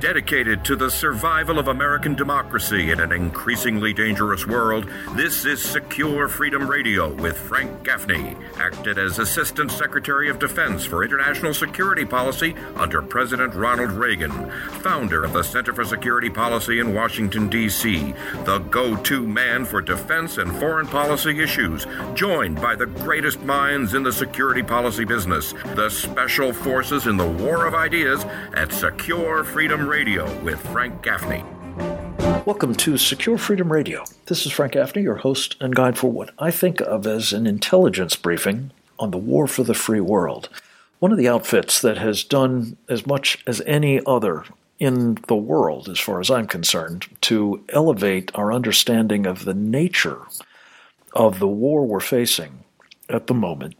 Dedicated to the survival of American democracy in an increasingly dangerous world, this is Secure Freedom Radio with Frank Gaffney, acted as Assistant Secretary of Defense for International Security Policy under President Ronald Reagan, founder of the Center for Security Policy in Washington, D.C., the go-to man for defense and foreign policy issues, joined by the greatest minds in the security policy business, the special forces in the war of ideas at Secure Freedom Radio with Frank Gaffney. Welcome to Secure Freedom Radio. This is Frank Gaffney, your host and guide for what I think of as an intelligence briefing on the war for the free world. One of the outfits that has done as much as any other in the world, as far as I'm concerned, to elevate our understanding of the nature of the war we're facing at the moment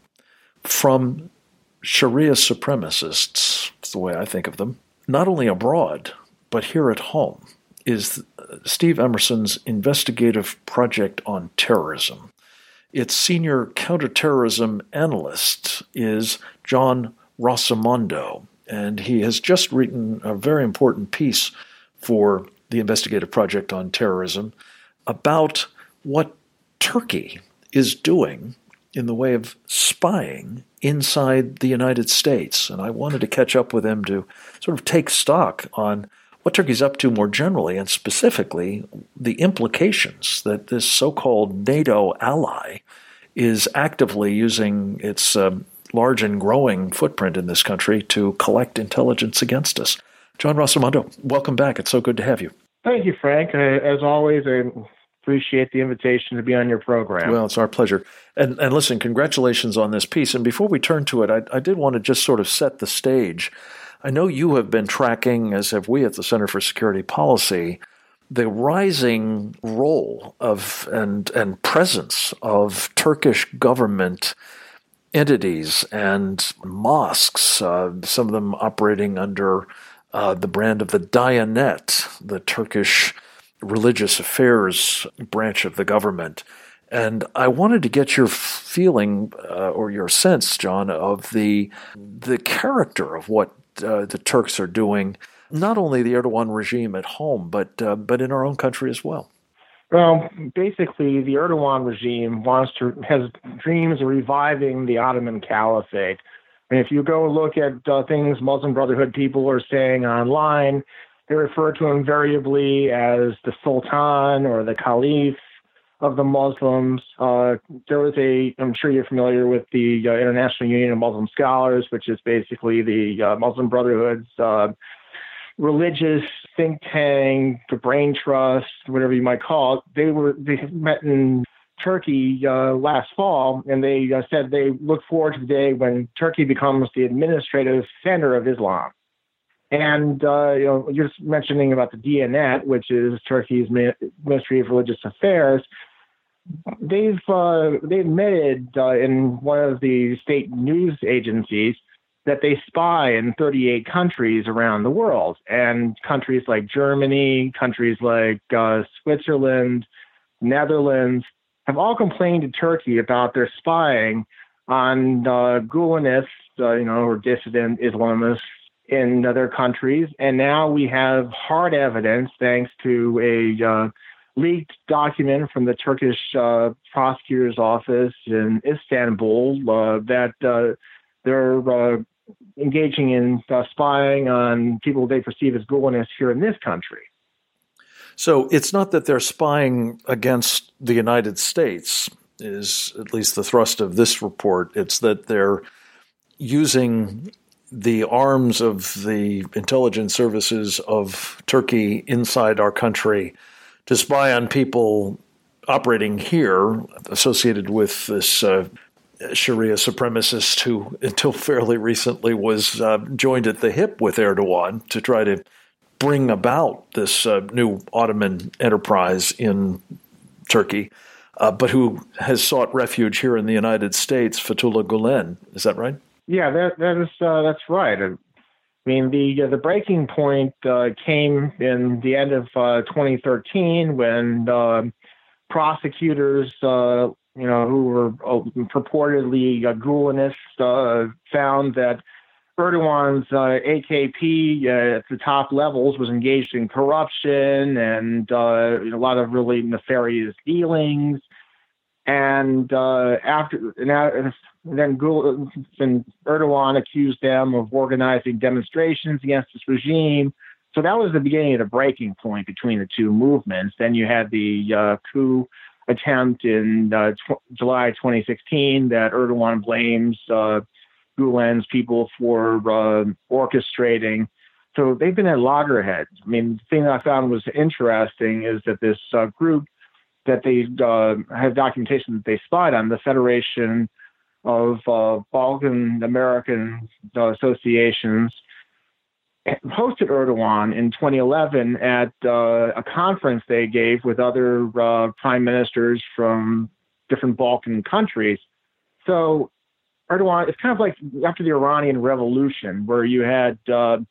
from Sharia supremacists, that's the way I think of them, not only abroad, but here at home, is Steve Emerson's investigative project on terrorism. Its senior counterterrorism analyst is John Rossimondo, and he has just written a very important piece for the investigative project on terrorism about what Turkey is doing in the way of spying inside the United States. And I wanted to catch up with him to sort of take stock on what Turkey's up to more generally, and specifically the implications that this so-called NATO ally is actively using its large and growing footprint in this country to collect intelligence against us. John Rossimondo, welcome back. It's so good to have you. Thank you, Frank. As always, I appreciate the invitation to be on your program. Well, it's our pleasure. And listen, congratulations on this piece. And before we turn to it, I did want to just sort of set the stage. I know you have been tracking, as have we at the Center for Security Policy, the rising role of and presence of Turkish government entities and mosques, some of them operating under the brand of the Diyanet, the Turkish religious affairs branch of the government. And I wanted to get your feeling or your sense, John, of the character of what the Turks are doing, not only the Erdogan regime at home, but in our own country as well. Well, basically, the Erdogan regime has dreams of reviving the Ottoman Caliphate. And if you go look at things Muslim Brotherhood people are saying online, they refer to him invariably as the Sultan or the Caliph of the Muslims. There was I'm sure you're familiar with the International Union of Muslim Scholars, which is basically the Muslim Brotherhood's religious think tank, the brain trust, whatever you might call it. They met in Turkey last fall, and they said they look forward to the day when Turkey becomes the administrative center of Islam. And you're just mentioning about the Diyanet, which is Turkey's Ministry of Religious Affairs. They've admitted in one of the state news agencies that they spy in 38 countries around the world, and countries like Germany, countries like Switzerland, Netherlands have all complained to Turkey about their spying on Gulenists, or dissident Islamists in other countries. And now we have hard evidence, thanks to a leaked document from the Turkish prosecutor's office in Istanbul, that they're engaging in spying on people they perceive as Gulenists here in this country. So it's not that they're spying against the United States, is at least the thrust of this report. It's that they're using the arms of the intelligence services of Turkey inside our country to spy on people operating here associated with this Sharia supremacist who, until fairly recently, was joined at the hip with Erdogan to try to bring about this new Ottoman enterprise in Turkey, but who has sought refuge here in the United States, Fethullah Gulen. Is that right? Yeah, that's right. I mean, the breaking point came in the end of 2013 when prosecutors, who were purportedly Gulenists, found that Erdogan's AKP at the top levels was engaged in corruption and a lot of really nefarious dealings. And then Erdogan accused them of organizing demonstrations against this regime. So that was the beginning of the breaking point between the two movements. Then you had the coup attempt in July 2016 that Erdogan blames Gulen's people for orchestrating. So they've been at loggerheads. I mean, the thing that I found was interesting is that this group that they have documentation that they spied on, the Federation of Balkan American Associations, hosted Erdogan in 2011 at a conference they gave with other prime ministers from different Balkan countries. So Erdogan, it's kind of like after the Iranian Revolution, where you had the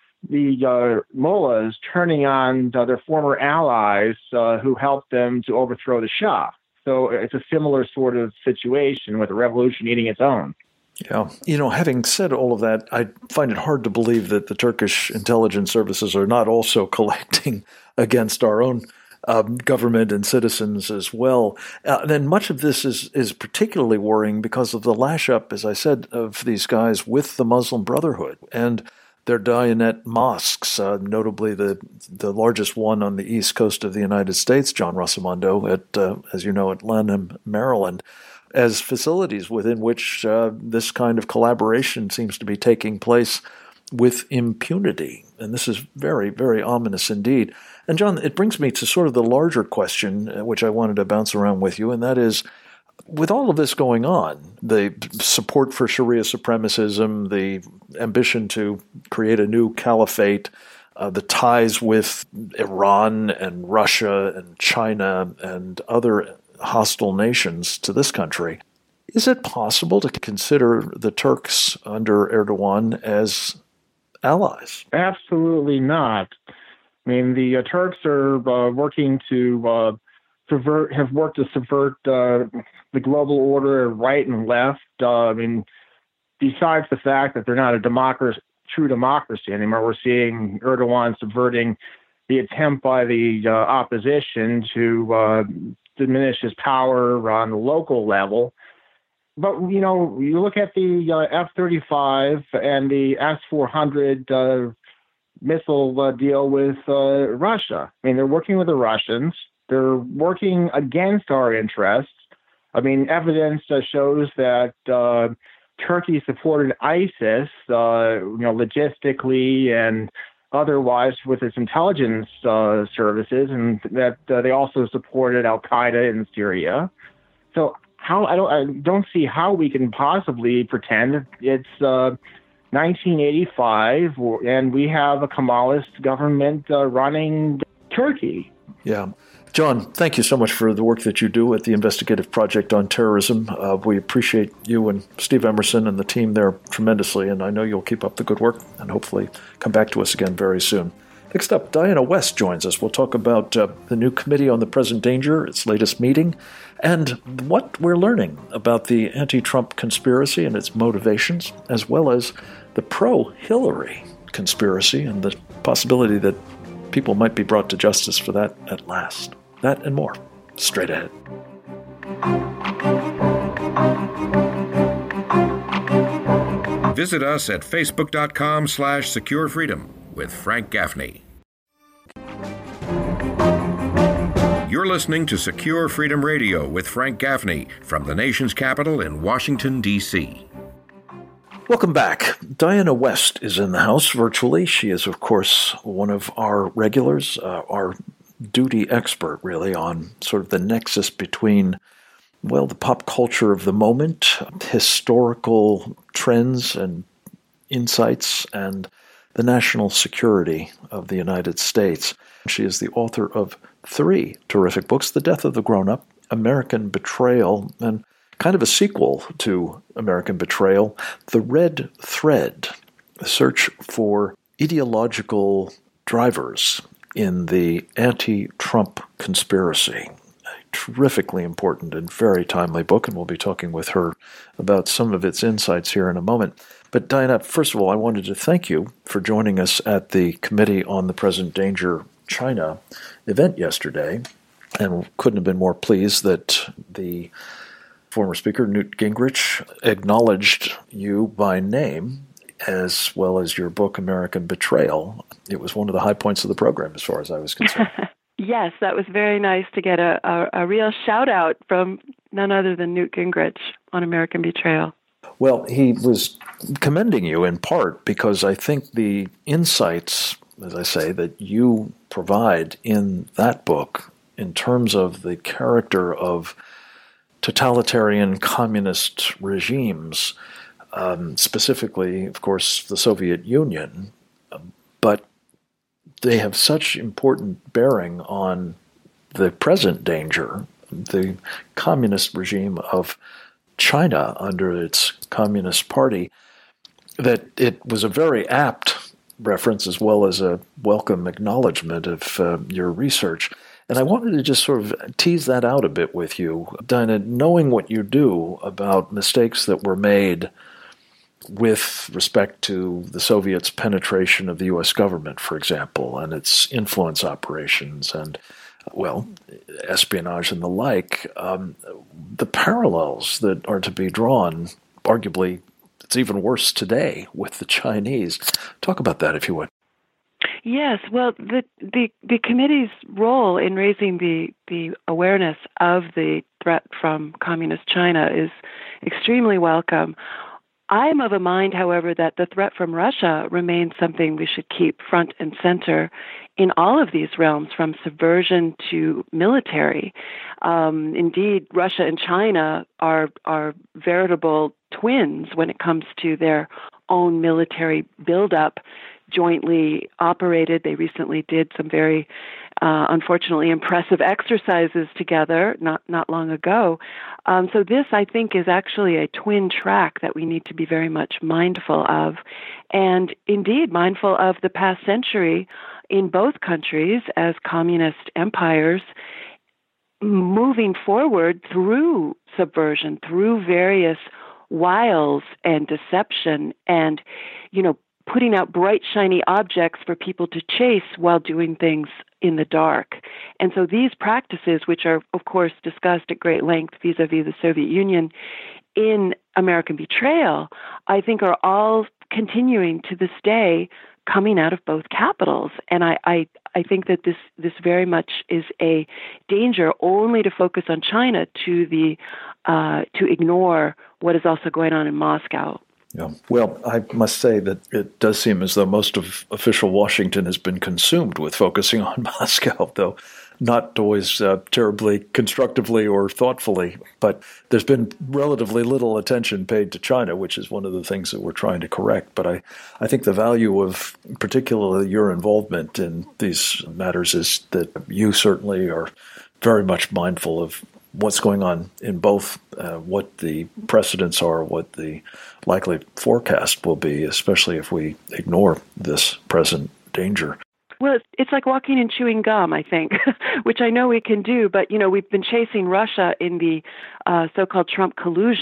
mullahs turning on their former allies who helped them to overthrow the Shah. So it's a similar sort of situation with the revolution eating its own. Yeah. Having said all of that, I find it hard to believe that the Turkish intelligence services are not also collecting against our own government and citizens as well. Then much of this is particularly worrying because of the lash-up, as I said, of these guys with the Muslim Brotherhood and their Diyanet mosques, notably the largest one on the east coast of the United States, John Rossimondo, as you know, at Lanham, Maryland, as facilities within which this kind of collaboration seems to be taking place with impunity. And this is very, very ominous indeed. And John, it brings me to sort of the larger question, which I wanted to bounce around with you, and that is, with all of this going on, the support for Sharia supremacism, the ambition to create a new caliphate, the ties with Iran and Russia and China and other hostile nations to this country, is it possible to consider the Turks under Erdogan as allies? Absolutely not. I mean, the Turks are working to have worked to subvert the global order right and left. I mean, besides the fact that they're not a true democracy anymore, we're seeing Erdogan subverting the attempt by the opposition to diminish his power on the local level. But, you look at the F-35 and the S-400 missile deal with Russia. I mean, they're working with the Russians. They're working against our interests. I mean, evidence shows that Turkey supported ISIS, logistically and otherwise with its intelligence services, and that they also supported Al Qaeda in Syria. So I don't see how we can possibly pretend it's 1985 and we have a Kemalist government running Turkey. Yeah. John, thank you so much for the work that you do at the Investigative Project on Terrorism. We appreciate you and Steve Emerson and the team there tremendously, and I know you'll keep up the good work and hopefully come back to us again very soon. Next up, Diana West joins us. We'll talk about the new Committee on the Present Danger, its latest meeting, and what we're learning about the anti-Trump conspiracy and its motivations, as well as the pro-Hillary conspiracy and the possibility that people might be brought to justice for that at last. That and more, straight ahead. Visit us at facebook.com/securefreedom with Frank Gaffney. You're listening to Secure Freedom Radio with Frank Gaffney from the nation's capital in Washington, D.C. Welcome back. Diana West is in the house virtually. She is, of course, one of our regulars, our duty expert, really, on sort of the nexus between, well, the pop culture of the moment, historical trends and insights, and the national security of the United States. She is the author of 3 terrific books: The Death of the Grown-Up, American Betrayal, and kind of a sequel to American Betrayal, The Red Thread, a search for ideological drivers in the anti-Trump conspiracy. A terrifically important and very timely book, and we'll be talking with her about some of its insights here in a moment. But Diana, first of all, I wanted to thank you for joining us at the Committee on the Present Danger China event yesterday, and couldn't have been more pleased that the former Speaker, Newt Gingrich, acknowledged you by name, as well as your book, American Betrayal. It was one of the high points of the program, as far as I was concerned. Yes, that was very nice to get a real shout-out from none other than Newt Gingrich on American Betrayal. Well, he was commending you in part because I think the insights, as I say, that you provide in that book in terms of the character of totalitarian communist regimes, specifically, of course, the Soviet Union, but they have such important bearing on the present danger, the communist regime of China under its Communist Party, that it was a very apt reference as well as a welcome acknowledgement of your research. And I wanted to just sort of tease that out a bit with you, Dinah, knowing what you do about mistakes that were made with respect to the Soviets' penetration of the U.S. government, for example, and its influence operations and, well, espionage and the like, the parallels that are to be drawn, arguably, it's even worse today with the Chinese. Talk about that, if you would. Yes, well, the committee's role in raising the awareness of the threat from communist China is extremely welcome. I'm of a mind, however, that the threat from Russia remains something we should keep front and center in all of these realms, from subversion to military. Indeed, Russia and China are veritable twins when it comes to their own military buildup, jointly operated. They recently did some very, unfortunately, impressive exercises together not long ago. So this, I think, is actually a twin track that we need to be very much mindful of, and indeed mindful of the past century in both countries as communist empires, moving forward through subversion, through various wiles and deception, and, putting out bright, shiny objects for people to chase while doing things in the dark. And so these practices, which are, of course, discussed at great length vis-a-vis the Soviet Union in American Betrayal, I think are all continuing to this day, coming out of both capitals. And I think that this very much is a danger only to focus on China to ignore what is also going on in Moscow. Yeah. Well, I must say that it does seem as though most of official Washington has been consumed with focusing on Moscow, though not always terribly constructively or thoughtfully. But there's been relatively little attention paid to China, which is one of the things that we're trying to correct. But I think the value of particularly your involvement in these matters is that you certainly are very much mindful of what's going on in both, what the precedents are, what the likely forecast will be, especially if we ignore this present danger. Well, it's like walking and chewing gum, I think, which I know we can do. But, we've been chasing Russia in the so-called Trump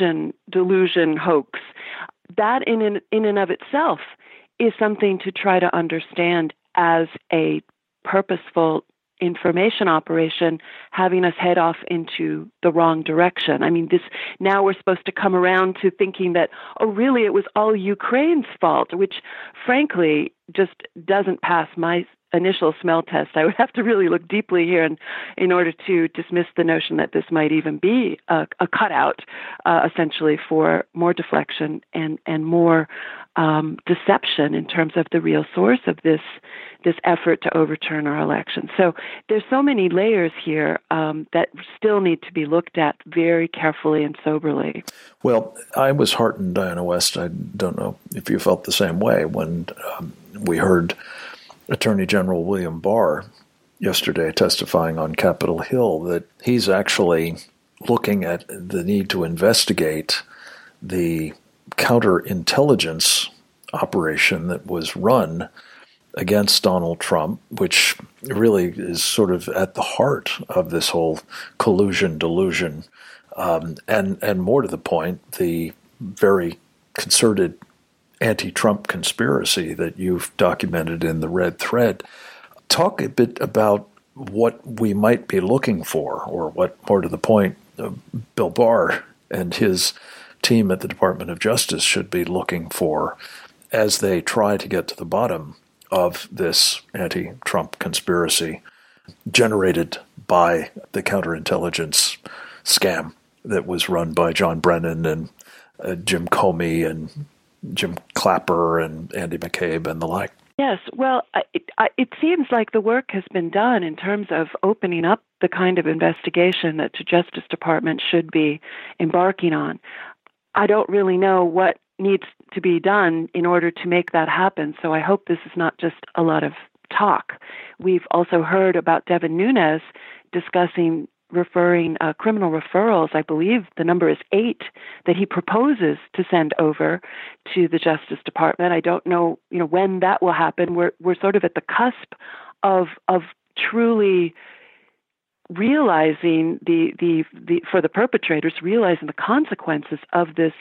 delusion hoax. That in and of itself is something to try to understand as a purposeful information operation, having us head off into the wrong direction. I mean, now we're supposed to come around to thinking that, really, it was all Ukraine's fault, which, frankly, just doesn't pass my initial smell test. I would have to really look deeply here in order to dismiss the notion that this might even be a cutout, essentially, for more deflection and more deception in terms of the real source of this effort to overturn our election. So there's so many layers here that still need to be looked at very carefully and soberly. Well, I was heartened, Diana West. I don't know if you felt the same way when we heard Attorney General William Barr yesterday testifying on Capitol Hill that he's actually looking at the need to investigate the counterintelligence operation that was run against Donald Trump, which really is sort of at the heart of this whole collusion delusion, and more to the point, the very concerted anti-Trump conspiracy that you've documented in the Red Thread. Talk a bit about what we might be looking for, or what, more to the point, Bill Barr and his team at the Department of Justice should be looking for as they try to get to the bottom of this anti-Trump conspiracy generated by the counterintelligence scam that was run by John Brennan and Jim Comey and Jim Clapper and Andy McCabe and the like. Yes, well, it seems like the work has been done in terms of opening up the kind of investigation that the Justice Department should be embarking on. I don't really know what needs to be done in order to make that happen, so I hope this is not just a lot of talk. We've also heard about Devin Nunes discussing referring criminal referrals. I believe the number is 8 that he proposes to send over to the Justice Department. I don't know, when that will happen. We're sort of at the cusp of truly realizing the for the perpetrators, realizing the consequences of this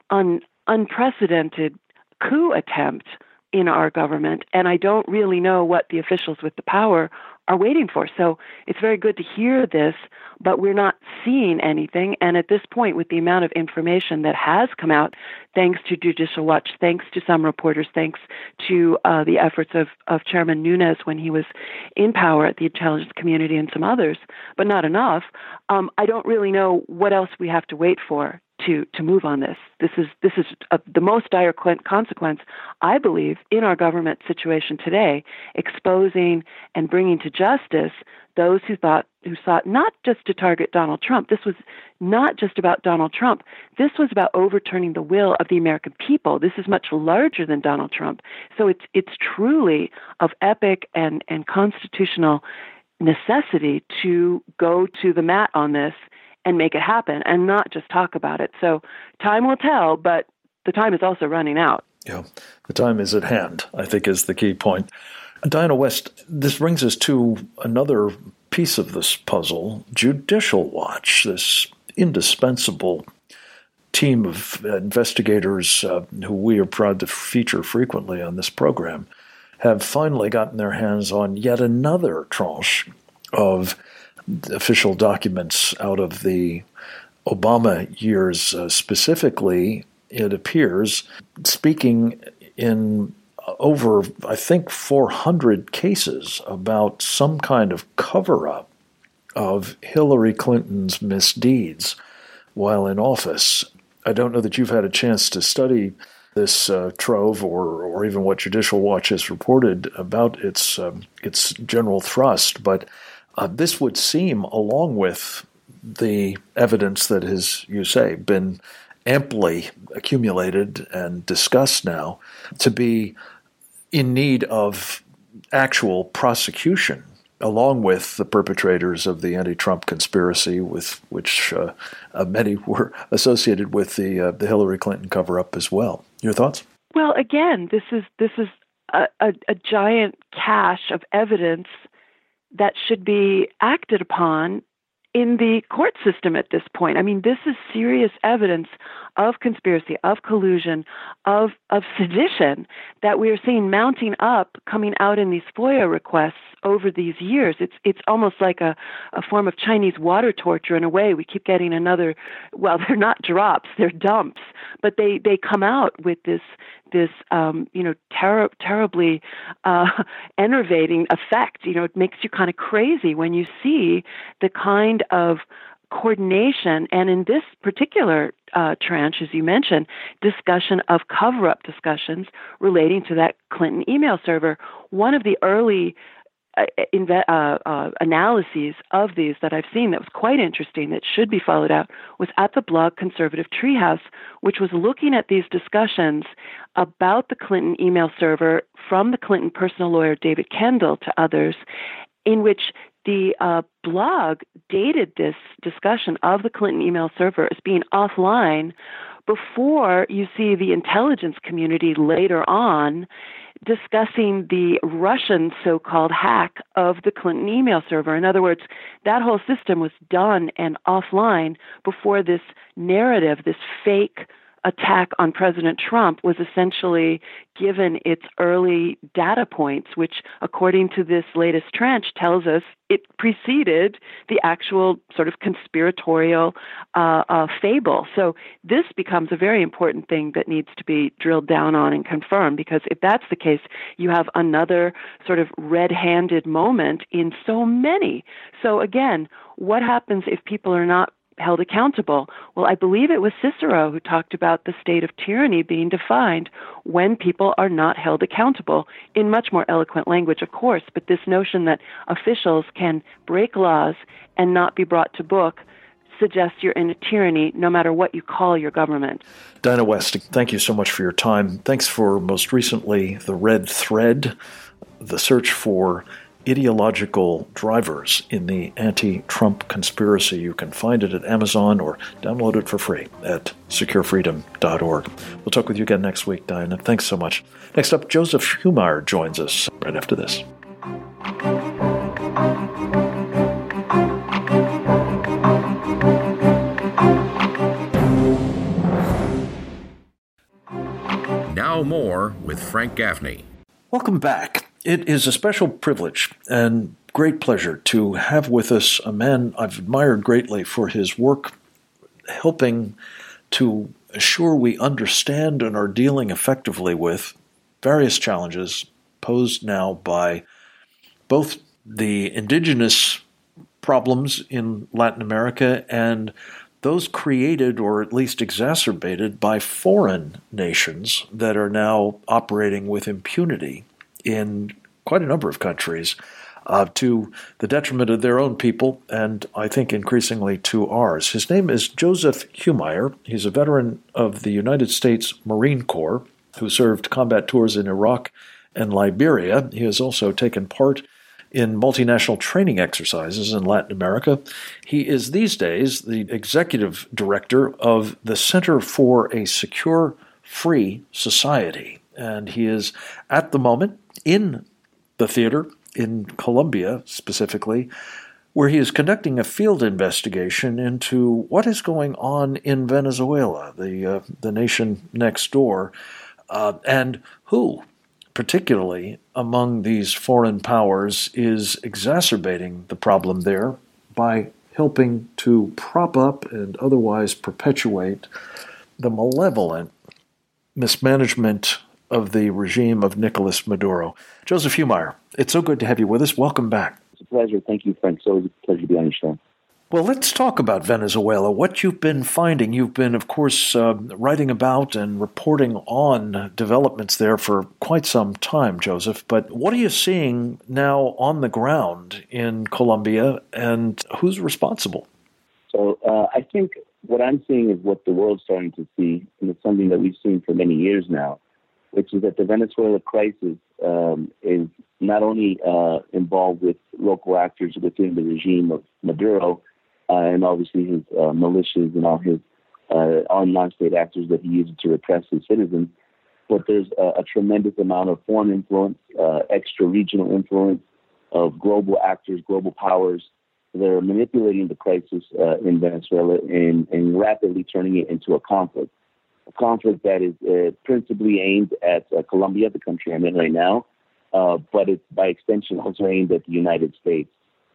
unprecedented coup attempt in our government. And I don't really know what the officials with the power are waiting for. So it's very good to hear this, but we're not seeing anything. And at this point, with the amount of information that has come out, thanks to Judicial Watch, thanks to some reporters, thanks to the efforts of Chairman Nunes when he was in power at the intelligence community and some others, but not enough, I don't really know what else we have to wait for to move on this. This is the most dire consequence, I believe, in our government situation today, exposing and bringing to justice those who sought not just to target Donald Trump. This was not just about Donald Trump. This was about overturning the will of the American people. This is much larger than Donald Trump. So it's truly of epic and constitutional necessity to go to the mat on this and make it happen and not just talk about it. So time will tell, but the time is also running out. Yeah, the time is at hand, I think, is the key point. Diana West, this brings us to another piece of this puzzle, Judicial Watch, this indispensable team of investigators who we are proud to feature frequently on this program, have finally gotten their hands on yet another tranche of official documents out of the Obama years. Specifically, it appears, speaking in over, I think, 400 cases about some kind of cover-up of Hillary Clinton's misdeeds while in office. I don't know that you've had a chance to study this trove or even what Judicial Watch has reported about its general thrust, but this would seem, along with the evidence that has, you say, been amply accumulated and discussed now, to be in need of actual prosecution, along with the perpetrators of the anti-Trump conspiracy, with which many were associated with the Hillary Clinton cover-up as well. Your thoughts? Well, again, this is a giant cache of evidence that should be acted upon in the court system at this point. I mean, this is serious evidence of conspiracy, of collusion, of sedition that we are seeing mounting up, coming out in these FOIA requests over these years. It's almost like a form of Chinese water torture in a way. We keep getting another, well, they're not drops, they're dumps, but they come out with this terribly enervating effect. It makes you kind of crazy when you see the kind of coordination, and in this particular tranche, as you mentioned, discussion of cover-up discussions relating to that Clinton email server. One of the early analyses of these that I've seen that was quite interesting, that should be followed out, was at the blog Conservative Treehouse, which was looking at these discussions about the Clinton email server from the Clinton personal lawyer David Kendall to others, in which the blog dated this discussion of the Clinton email server as being offline before you see the intelligence community later on discussing the Russian so-called hack of the Clinton email server. In other words, that whole system was done and offline before this narrative, this fake attack on President Trump was essentially given its early data points, which, according to this latest tranche, tells us it preceded the actual sort of conspiratorial fable. So this becomes a very important thing that needs to be drilled down on and confirmed, because if that's the case, you have another sort of red-handed moment in so many. So again, what happens if people are not held accountable? Well, I believe it was Cicero who talked about the state of tyranny being defined when people are not held accountable, in much more eloquent language, of course, but this notion that officials can break laws and not be brought to book suggests you're in a tyranny no matter what you call your government. Dinah West, thank you so much for your time. Thanks for most recently The Red Thread, the search for ideological drivers in the anti-Trump conspiracy. You can find it at Amazon or download it for free at securefreedom.org. We'll talk with you again next week, Diana. Thanks so much. Next up, Joseph Humire joins us right after this. Now more with Frank Gaffney. Welcome back. It is a special privilege and great pleasure to have with us a man I've admired greatly for his work helping to assure we understand and are dealing effectively with various challenges posed now by both the indigenous problems in Latin America and those created or at least exacerbated by foreign nations that are now operating with impunity in quite a number of countries, to the detriment of their own people, and I think increasingly to ours. His name is Joseph Humire. He's a veteran of the United States Marine Corps who served combat tours in Iraq and Liberia. He has also taken part in multinational training exercises in Latin America. He is these days the executive director of the Center for a Secure, Free Society, and he is at the moment in the theater in Colombia specifically, where he is conducting a field investigation into what is going on in Venezuela, the nation next door, and who, particularly among these foreign powers, is exacerbating the problem there by helping to prop up and otherwise perpetuate the malevolent mismanagement of the regime of Nicolas Maduro. Joseph Humire, it's so good to have you with us. Welcome back. It's a pleasure. Thank you, Frank. It's always a pleasure to be on your show. Well, let's talk about Venezuela. What you've been finding. You've been, of course, writing about and reporting on developments there for quite some time, Joseph. But what are you seeing now on the ground in Colombia, and who's responsible? So I think what I'm seeing is what the world's starting to see, and it's something that we've seen for many years now, which is that the Venezuela crisis is not only involved with local actors within the regime of Maduro, and obviously his militias and all his armed non-state actors that he uses to repress his citizens, but there's a tremendous amount of foreign influence, extra-regional influence of global actors, global powers that are manipulating the crisis in Venezuela and rapidly turning it into a conflict that is principally aimed at Colombia, the country I'm in right now, but it's by extension also aimed at the United States.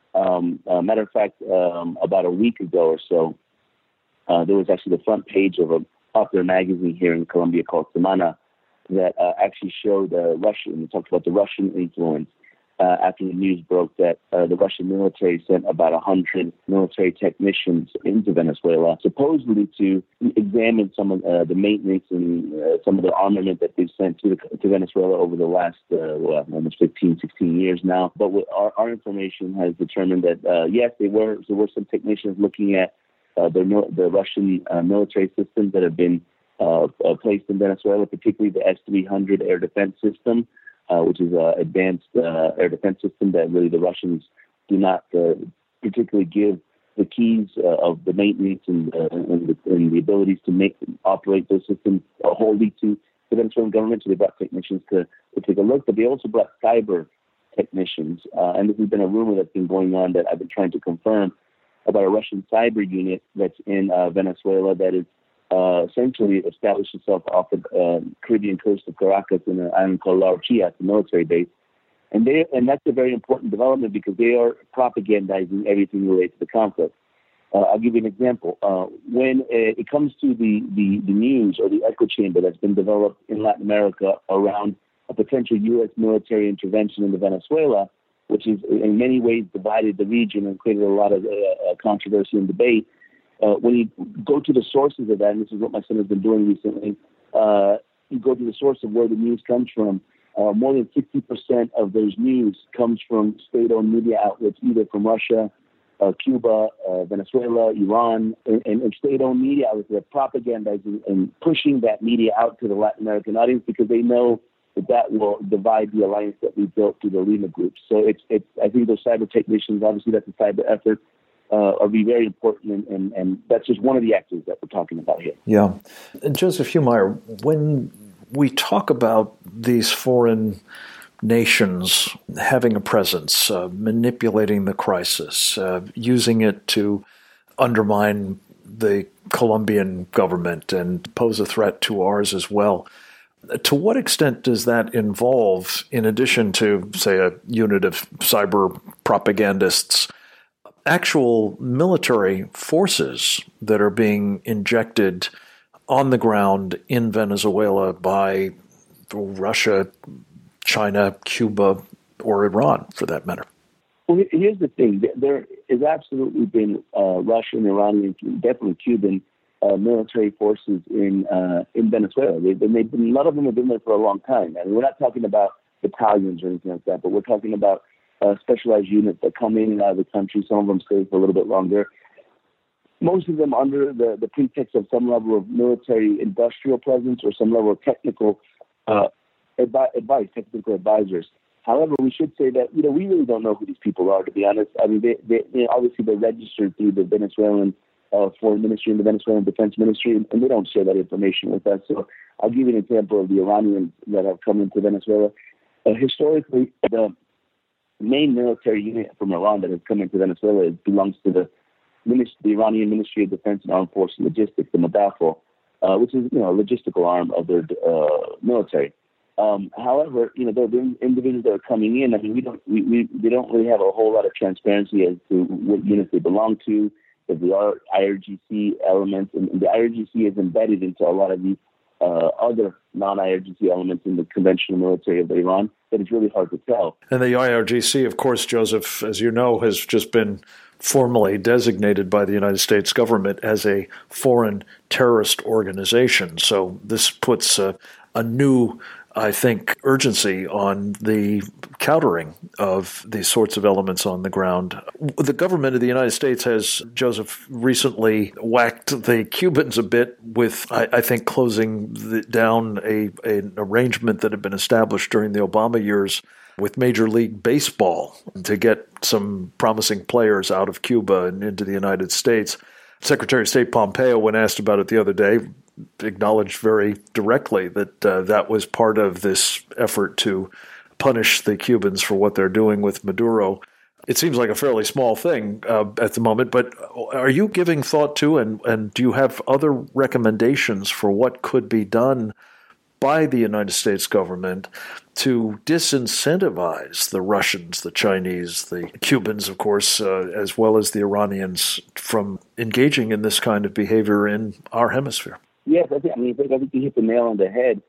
Matter of fact, about a week ago or so, there was actually the front page of a popular magazine here in Colombia called Semana that actually showed Russian, talked about the Russian influence after the news broke that the Russian military sent about 100 military technicians into Venezuela, supposedly to examine some of the maintenance and some of the armament that they've sent to Venezuela over the last almost 15, 16 years now. But our information has determined that, yes, there were some technicians looking at the Russian military systems that have been placed in Venezuela, particularly the S-300 air defense system, which is an advanced air defense system that really the Russians do not particularly give the keys of the maintenance and the abilities to operate those systems wholly to the Venezuelan government. So they brought technicians to take a look, but they also brought cyber technicians. And this has been a rumor that's been going on that I've been trying to confirm about a Russian cyber unit that's in Venezuela that is, essentially, essentially established itself off the Caribbean coast of Caracas in an island called La Orchilla, the military base. And that's a very important development because they are propagandizing everything related to the conflict. I'll give you an example. When it comes to the news or the echo chamber that's been developed in Latin America around a potential U.S. military intervention in Venezuela, which is in many ways divided the region and created a lot of controversy and debate, when you go to the sources of that, and this is what my son has been doing recently, you go to the source of where the news comes from, more than 60% of those news comes from state-owned media outlets, either from Russia, Cuba, Venezuela, Iran, and state-owned media outlets that are propagandizing and pushing that media out to the Latin American audience because they know that will divide the alliance that we built through the Lima Group. So I think those cyber technicians, obviously that's a cyber effort, are be very important, and that's just one of the actors that we're talking about here. Yeah. Joseph Humire, when we talk about these foreign nations having a presence, manipulating the crisis, using it to undermine the Colombian government and pose a threat to ours as well, to what extent does that involve, in addition to, say, a unit of cyber propagandists, actual military forces that are being injected on the ground in Venezuela by Russia, China, Cuba, or Iran, for that matter? Well, here's the thing. There has absolutely been Russian, Iranian, definitely Cuban military forces in Venezuela. A lot of them have been there for a long time. I mean, we're not talking about battalions or anything like that, but we're talking about specialized units that come in and out of the country. Some of them stay for a little bit longer. Most of them under the pretext of some level of military industrial presence or some level of technical advice, technical advisors. However, we should say that, we really don't know who these people are, to be honest. I mean, they obviously they're registered through the Venezuelan Foreign Ministry and the Venezuelan Defense Ministry, and they don't share that information with us. So I'll give you an example of the Iranians that have come into Venezuela. Historically, the main military unit from Iran that has come into Venezuela belongs to the Iranian Ministry of Defense and Armed Forces Logistics, the MODAFO, which is a logistical arm of their military. However, the individuals that are coming in, I mean, they don't really have a whole lot of transparency as to what units they belong to, if they are IRGC elements, and the IRGC is embedded into a lot of the other non-IRGC elements in the conventional military of Iran, that it's really hard to tell. And the IRGC, of course, Joseph, as you know, has just been formally designated by the United States government as a foreign terrorist organization. So this puts a new, I think, urgency on the countering of these sorts of elements on the ground. The government of the United States has, Joseph, recently whacked the Cubans a bit with, I think, closing down an arrangement that had been established during the Obama years with Major League Baseball to get some promising players out of Cuba and into the United States. Secretary of State Pompeo, when asked about it the other day, acknowledged very directly that that was part of this effort to punish the Cubans for what they're doing with Maduro. It seems like a fairly small thing at the moment, but are you giving thought to, and do you have other recommendations for what could be done by the United States government to disincentivize the Russians, the Chinese, the Cubans, of course, as well as the Iranians from engaging in this kind of behavior in our hemisphere? Yes, I think you hit the nail on the head.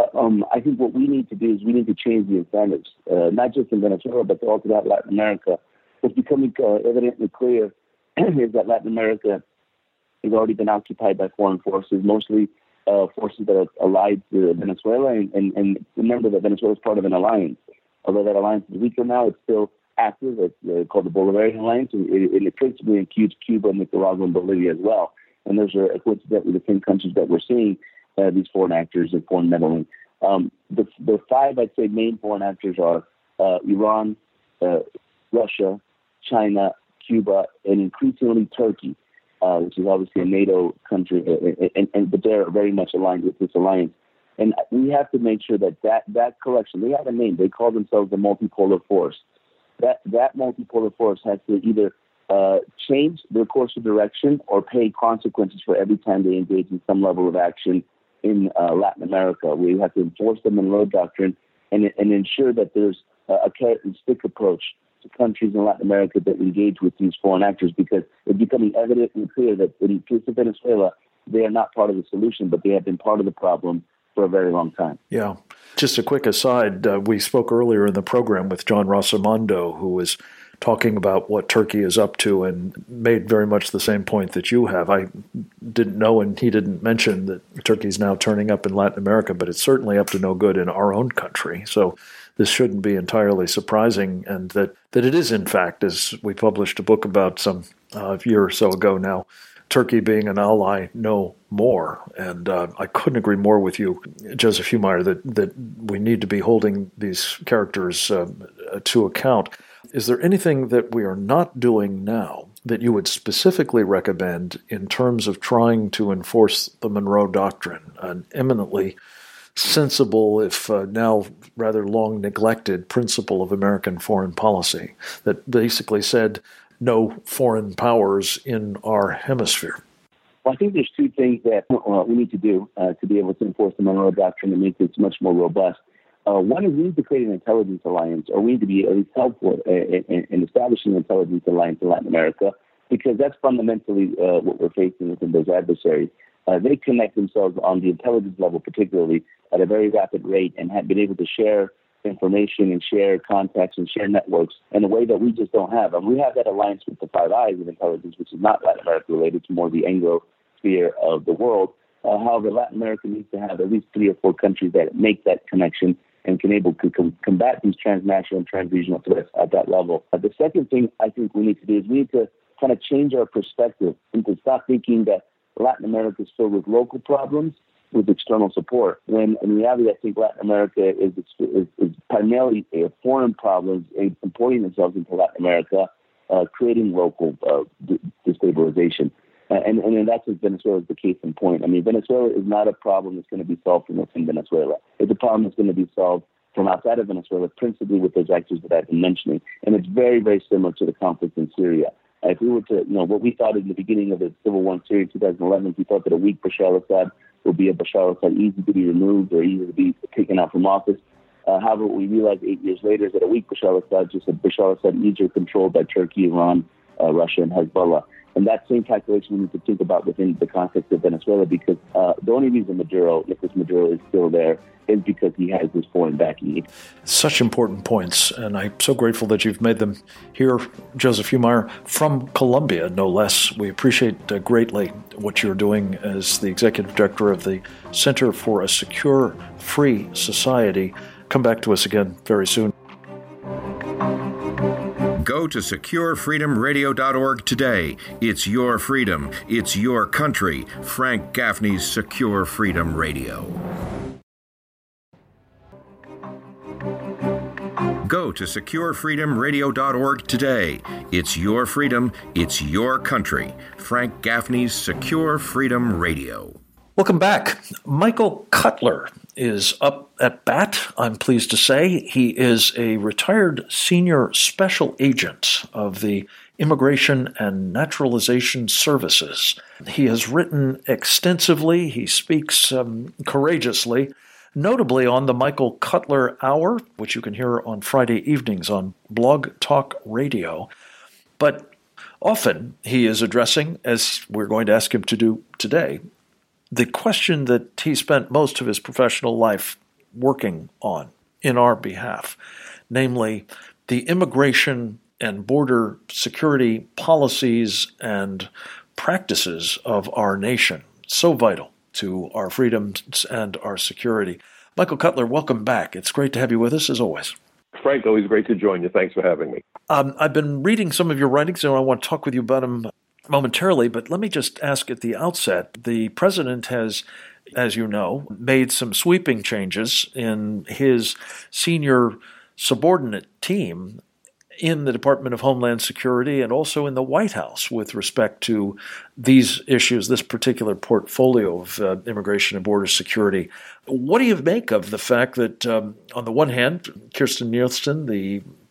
I think what we need to do is we need to change the incentives, not just in Venezuela, but all throughout Latin America. What's becoming evidently clear is that Latin America has already been occupied by foreign forces, mostly forces that are allied to Venezuela. And remember that Venezuela is part of an alliance. Although that alliance is weaker now, it's still active. It's called the Bolivarian Alliance, and it principally includes Cuba, Nicaragua, and Bolivia as well. And those are coincidentally the same countries that we're seeing these foreign actors and foreign meddling. The five, I'd say, main foreign actors are Iran, Russia, China, Cuba, and increasingly Turkey, which is obviously a NATO country, but they're very much aligned with this alliance. And we have to make sure that collection, they have a name, they call themselves the multipolar force. That multipolar force has to either change their course of direction or pay consequences for every time they engage in some level of action in Latin America. We have to enforce the Monroe Doctrine and ensure that there's a carrot and stick approach to countries in Latin America that engage with these foreign actors, because it's becoming evident and clear that in the case of Venezuela, they are not part of the solution, but they have been part of the problem for a very long time. Yeah. Just a quick aside, we spoke earlier in the program with John Rossomando, who was talking about what Turkey is up to and made very much the same point that you have. I didn't know, and he didn't mention that Turkey's now turning up in Latin America, but it's certainly up to no good in our own country. So this shouldn't be entirely surprising, and that it is, in fact, as we published a book about some year or so ago now, Turkey being an ally no more. And I couldn't agree more with you, Joseph Humire, that we need to be holding these characters to account. Is there anything that we are not doing now that you would specifically recommend in terms of trying to enforce the Monroe Doctrine, an eminently sensible, if now rather long neglected, principle of American foreign policy that basically said no foreign powers in our hemisphere? Well, I think there's two things that we need to do to be able to enforce the Monroe Doctrine and make it much more robust. One is we need to create an intelligence alliance, or we need to be at least helpful in establishing an intelligence alliance in Latin America, because that's fundamentally what we're facing within those adversaries. They connect themselves on the intelligence level, particularly at a very rapid rate, and have been able to share information and share contacts and share networks in a way that we just don't have. And we have that alliance with the Five Eyes of intelligence, which is not Latin America related, to more the Anglo sphere of the world. However, Latin America needs to have at least 3 or 4 countries that make that connection and can able to combat these transnational and transregional threats at that level. The second thing I think we need to do is we need to kind of change our perspective and to stop thinking that Latin America is filled with local problems with external support, when in reality I think Latin America is primarily foreign problems importing themselves into Latin America, creating local destabilization. And that's what Venezuela is the case in point. I mean, Venezuela is not a problem that's going to be solved from within Venezuela. It's a problem that's going to be solved from outside of Venezuela, principally with those actors that I've been mentioning. And it's very, very similar to the conflict in Syria. If we were to, what we thought in the beginning of the civil war in Syria in 2011, we thought that a weak Bashar al-Assad would be a Bashar al-Assad easy to be removed or easy to be taken out from office. However, what we realized 8 years later is that a weak Bashar al-Assad just a Bashar al-Assad easier controlled by Turkey, Iran, Russia, and Hezbollah. And that same calculation we need to think about within the context of Venezuela, because the only reason Nicolas Maduro is still there is because he has this foreign backing. Such important points, and I'm so grateful that you've made them here, Joseph Humire, from Colombia, no less. We appreciate greatly what you're doing as the executive director of the Center for a Secure, Free Society. Come back to us again very soon. Go to SecureFreedomRadio.org today. It's your freedom. It's your country. Frank Gaffney's Secure Freedom Radio. Go to SecureFreedomRadio.org today. It's your freedom. It's your country. Frank Gaffney's Secure Freedom Radio. Welcome back. Michael Cutler is up at bat, I'm pleased to say. He is a retired senior special agent of the Immigration and Naturalization Services. He has written extensively. He speaks courageously, notably on the Michael Cutler Hour, which you can hear on Friday evenings on Blog Talk Radio. But often he is addressing, as we're going to ask him to do today, the question that he spent most of his professional life working on in our behalf, namely the immigration and border security policies and practices of our nation, so vital to our freedoms and our security. Michael Cutler, welcome back. It's great to have you with us, as always. Frank, always great to join you. Thanks for having me. I've been reading some of your writings, and I want to talk with you about them momentarily, but let me just ask at the outset, the president has, as you know, made some sweeping changes in his senior subordinate team in the Department of Homeland Security and also in the White House with respect to these issues, this particular portfolio of immigration and border security. What do you make of the fact that, on the one hand, Kirstjen Nielsen, the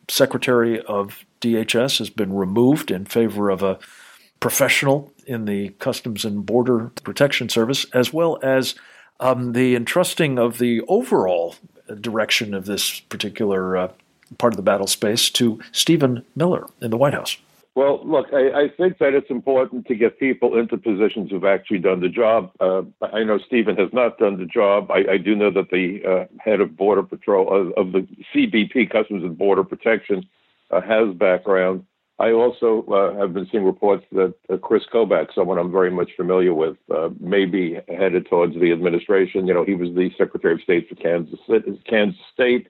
Secretary of DHS has been removed in favor of a professional in the Customs and Border Protection Service, as well as the entrusting of the overall direction of this particular part of the battle space to Stephen Miller in the White House. Well, look, I think that it's important to get people into positions who've actually done the job. I know Stephen has not done the job. I do know that the head of Border Patrol, of the CBP, Customs and Border Protection, has background. I also have been seeing reports that Chris Kobach, someone I'm very much familiar with, may be headed towards the administration. You know, he was the Secretary of State for Kansas State.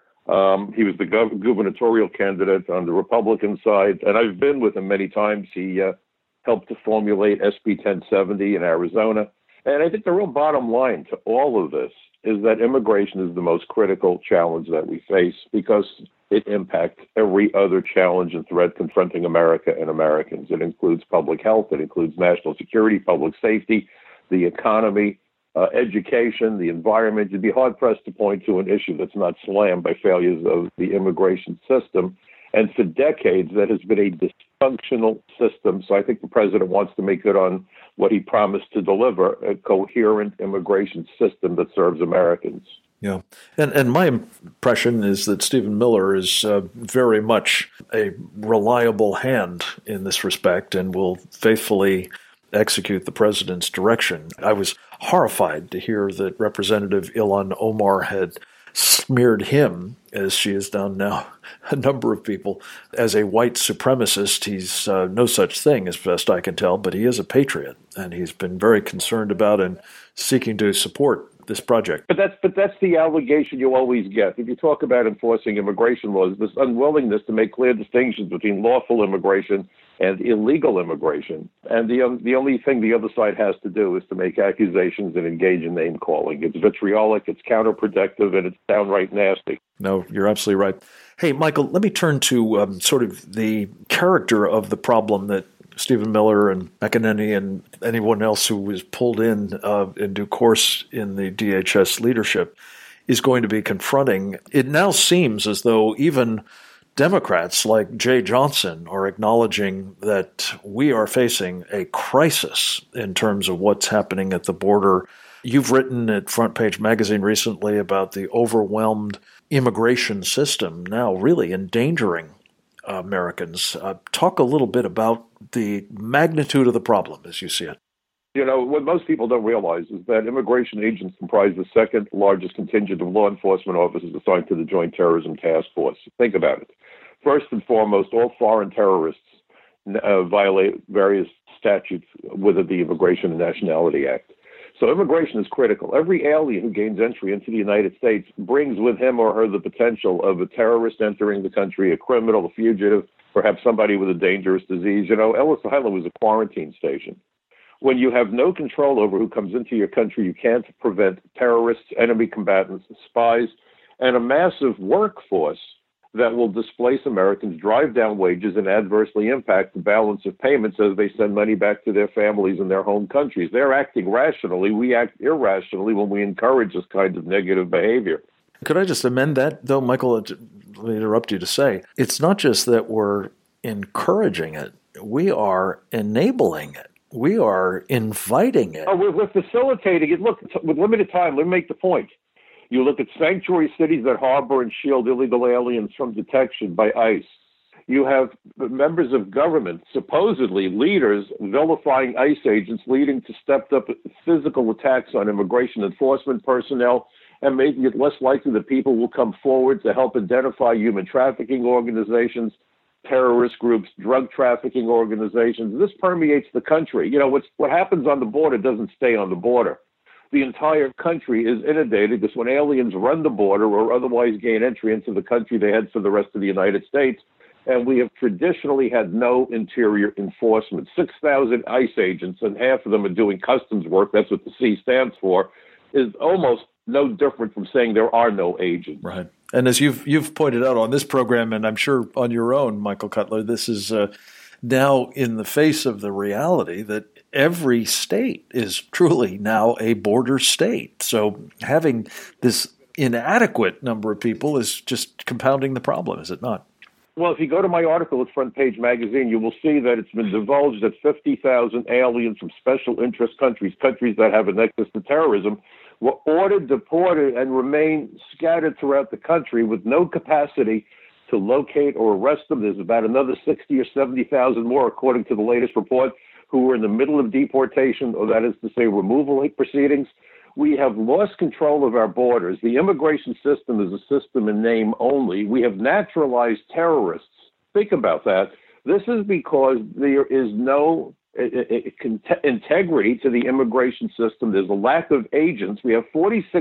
He was the gubernatorial candidate on the Republican side, and I've been with him many times. He helped to formulate SB 1070 in Arizona. And I think the real bottom line to all of this is that immigration is the most critical challenge that we face because it impacts every other challenge and threat confronting America and Americans. It includes public health, it includes national security, public safety, the economy, education, the environment. You'd be hard-pressed to point to an issue that's not slammed by failures of the immigration system. And for decades, that has been a dysfunctional system. So I think the president wants to make good on what he promised to deliver, a coherent immigration system that serves Americans. Yeah. And my impression is that Stephen Miller is very much a reliable hand in this respect and will faithfully execute the president's direction. I was horrified to hear that Representative Ilhan Omar had smeared him, as she has done now, a number of people, as a white supremacist. He's no such thing, as best I can tell, but he is a patriot, and he's been very concerned about and seeking to support this project. But that's the allegation you always get. If you talk about enforcing immigration laws, this unwillingness to make clear distinctions between lawful immigration and illegal immigration. And the only thing the other side has to do is to make accusations and engage in name-calling. It's vitriolic, it's counterproductive, and it's downright nasty. No, you're absolutely right. Hey, Michael, let me turn to sort of the character of the problem that Stephen Miller and McEnany and anyone else who was pulled in due course in the DHS leadership is going to be confronting. It now seems as though even Democrats like Jay Johnson are acknowledging that we are facing a crisis in terms of what's happening at the border. You've written at Front Page Magazine recently about the overwhelmed immigration system now really endangering Americans. Talk a little bit about the magnitude of the problem as you see it. You know, what most people don't realize is that immigration agents comprise the second largest contingent of law enforcement officers assigned to the Joint Terrorism Task Force. Think about it. First and foremost, all foreign terrorists violate various statutes within the Immigration and Nationality Act. So immigration is critical. Every alien who gains entry into the United States brings with him or her the potential of a terrorist entering the country, a criminal, a fugitive, perhaps somebody with a dangerous disease. You know, Ellis Island was a quarantine station. When you have no control over who comes into your country, you can't prevent terrorists, enemy combatants, spies, and a massive workforce that will displace Americans, drive down wages, and adversely impact the balance of payments as they send money back to their families in their home countries. They're acting rationally. We act irrationally when we encourage this kind of negative behavior. Could I just amend that, though, Michael? Let me interrupt you to say, it's not just that we're encouraging it. We are enabling it. We are inviting it. Oh, we're facilitating it. Look, with limited time, let me make the point. You look at sanctuary cities that harbor and shield illegal aliens from detection by ICE. You have members of government, supposedly leaders, vilifying ICE agents, leading to stepped-up physical attacks on immigration enforcement personnel and making it less likely that people will come forward to help identify human trafficking organizations, terrorist groups, drug trafficking organizations. This permeates the country. You know, what happens on the border doesn't stay on the border. The entire country is inundated because when aliens run the border or otherwise gain entry into the country, they head for the rest of the United States. And we have traditionally had no interior enforcement. 6,000 ICE agents, and half of them are doing customs work. That's what the C stands for, is almost no different from saying there are no agents. Right. And as you've pointed out on this program, and I'm sure on your own, Michael Cutler, this is now in the face of the reality that every state is truly now a border state. So having this inadequate number of people is just compounding the problem, is it not? Well, if you go to my article at Front Page Magazine, you will see that it's been divulged that 50,000 aliens from special interest countries that have a nexus to terrorism, were ordered, deported, and remain scattered throughout the country with no capacity to locate or arrest them. There's about another 60 or 70,000 more, according to the latest report, who were in the middle of deportation, or that is to say, removal proceedings. We have lost control of our borders. The immigration system is a system in name only. We have naturalized terrorists. Think about that. This is because there is no integrity to the immigration system. There's a lack of agents. We have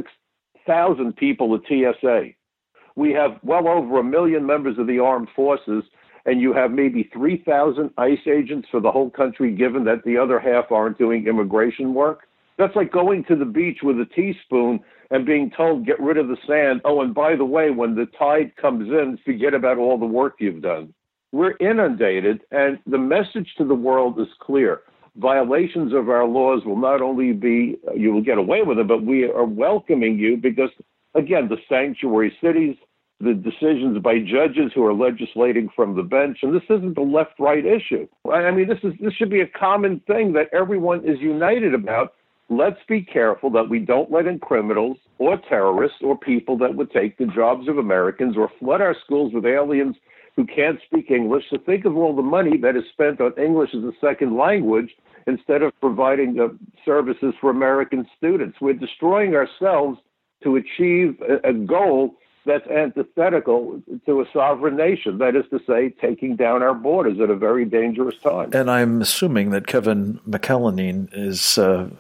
46,000 people at TSA. We have well over 1 million members of the armed forces, and you have maybe 3,000 ICE agents for the whole country, given that the other half aren't doing immigration work. That's like going to the beach with a teaspoon and being told, get rid of the sand. Oh, and by the way, when the tide comes in, forget about all the work you've done. We're inundated, and the message to the world is clear. Violations of our laws will not only be, you will get away with it, but we are welcoming you because, again, the sanctuary cities, the decisions by judges who are legislating from the bench, and this isn't a left-right issue. I mean, this should be a common thing that everyone is united about. Let's be careful that we don't let in criminals or terrorists or people that would take the jobs of Americans or flood our schools with aliens who can't speak English. So think of all the money that is spent on English as a second language instead of providing services for American students. We're destroying ourselves to achieve a goal that's antithetical to a sovereign nation. That is to say, taking down our borders at a very dangerous time. And I'm assuming that Kevin McAleenan is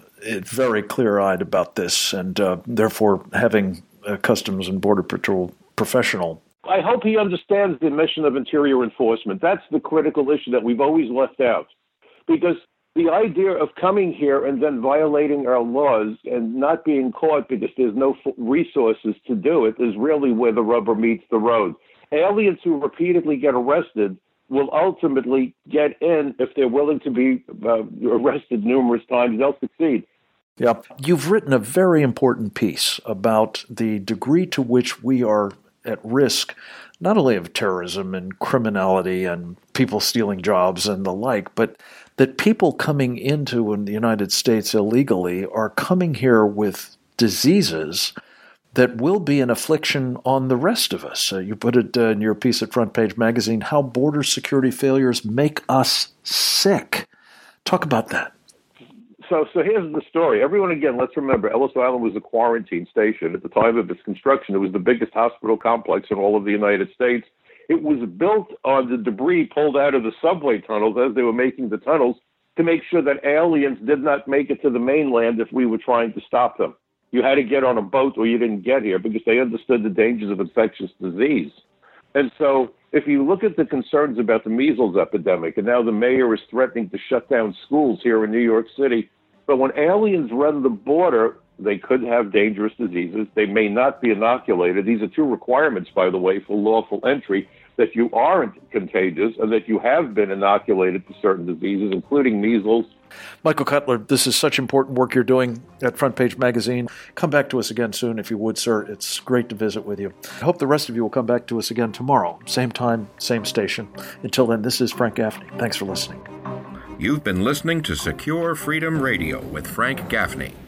very clear-eyed about this, and therefore having a Customs and Border Patrol professional. I hope he understands the mission of interior enforcement. That's the critical issue that we've always left out. Because the idea of coming here and then violating our laws and not being caught because there's no resources to do it is really where the rubber meets the road. Aliens who repeatedly get arrested will ultimately get in if they're willing to be arrested numerous times. They'll succeed. Yeah. You've written a very important piece about the degree to which we are at risk, not only of terrorism and criminality and people stealing jobs and the like, but that people coming into the United States illegally are coming here with diseases that will be an affliction on the rest of us. You put it in your piece at Front Page Magazine, how border security failures make us sick. Talk about that. So here's the story. Everyone, again, let's remember, Ellis Island was a quarantine station. At the time of its construction, it was the biggest hospital complex in all of the United States. It was built on the debris pulled out of the subway tunnels as they were making the tunnels to make sure that aliens did not make it to the mainland if we were trying to stop them. You had to get on a boat or you didn't get here because they understood the dangers of infectious disease. And so if you look at the concerns about the measles epidemic, and now the mayor is threatening to shut down schools here in New York City, but when aliens run the border, they could have dangerous diseases. They may not be inoculated. These are two requirements, by the way, for lawful entry, that you aren't contagious and that you have been inoculated for certain diseases, including measles. Michael Cutler, this is such important work you're doing at Front Page Magazine. Come back to us again soon if you would, sir. It's great to visit with you. I hope the rest of you will come back to us again tomorrow. Same time, same station. Until then, this is Frank Gaffney. Thanks for listening. You've been listening to Secure Freedom Radio with Frank Gaffney.